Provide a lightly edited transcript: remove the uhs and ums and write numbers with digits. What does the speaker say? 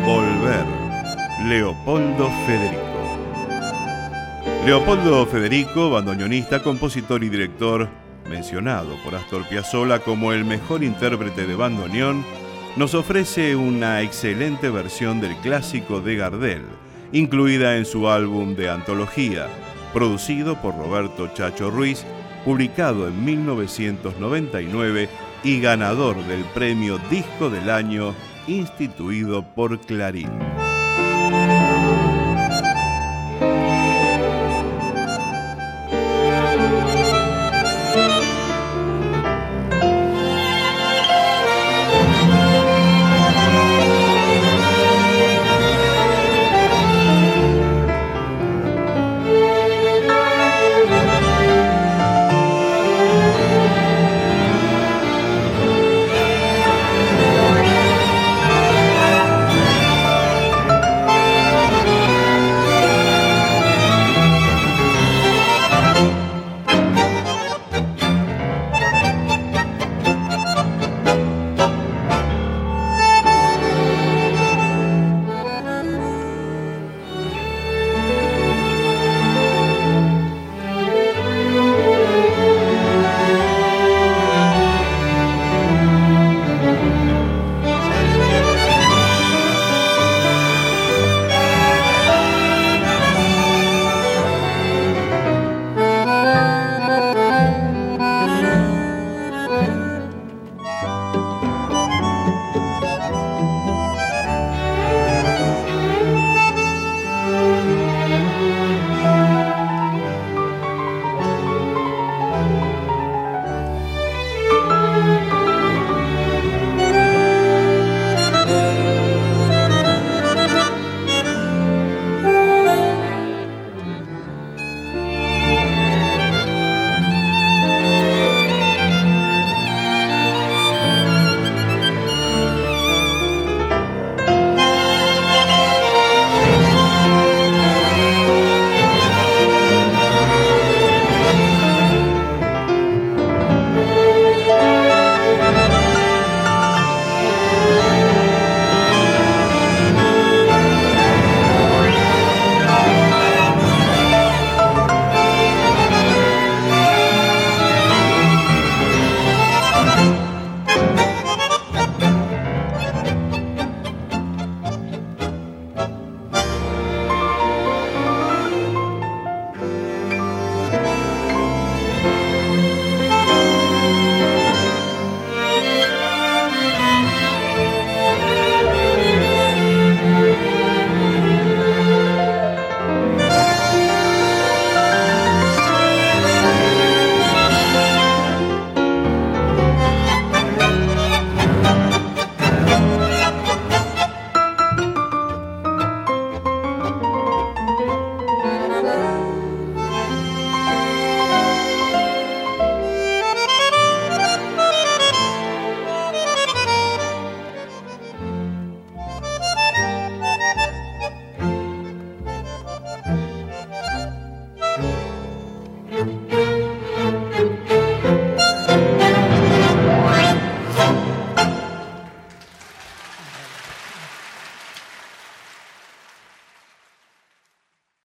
Volver, Leopoldo Federico. Leopoldo Federico, bandoneonista, compositor y director, mencionado por Astor Piazzolla como el mejor intérprete de bandoneón, nos ofrece una excelente versión del clásico de Gardel, incluida en su álbum de antología, producido por Roberto Chacho Ruiz, publicado en 1999 y ganador del premio Disco del Año instituido por Clarín.